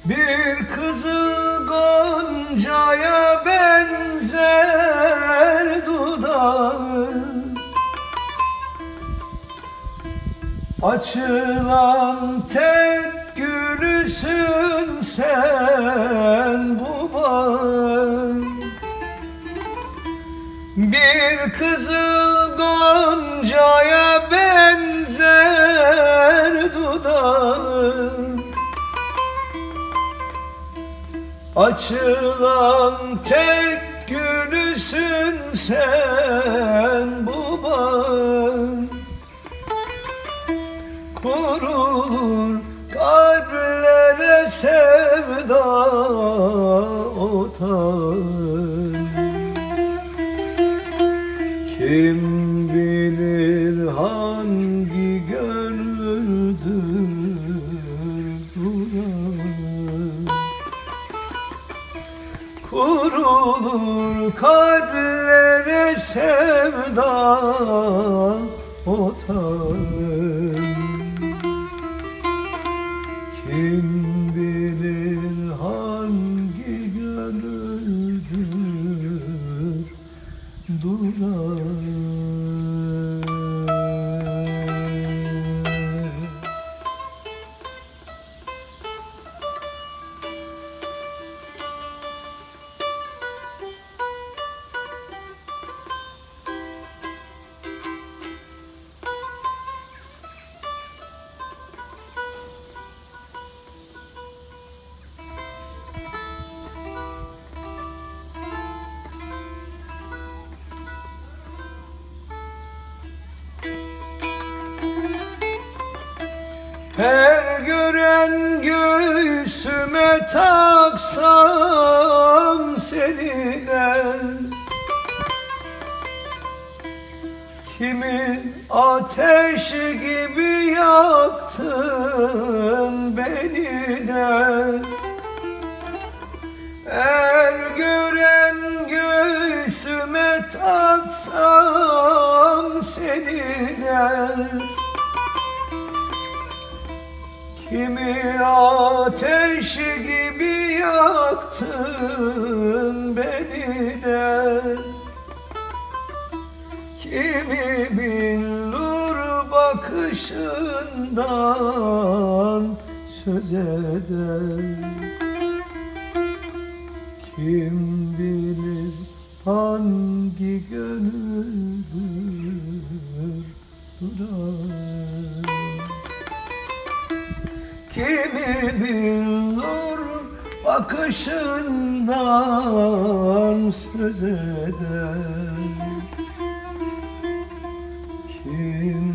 Bir kızıl goncaya benzer dudağı, açılan tek gülüsün sen bu bağın. Bir kızıl goncaya benzer dudağın, açılan tek gülüsün sen bu bağın. Kurulur kalplere sevda otağın. Kim bilir hangi gönüldür duran. Kurulur kalplere sevda otağın. Kim bilir hangi gönüldür duran. Her gören göğsüme taksam seni de, kimi ateş gibi yaktın beni de. Her gören göğsüme taksam seni de, kimi ateş gibi yaktın beni de. Kimi billur bakışından söz eder. Kim bilir hangi gönüldür duran. Kimi billur bakışından söz eder. Kim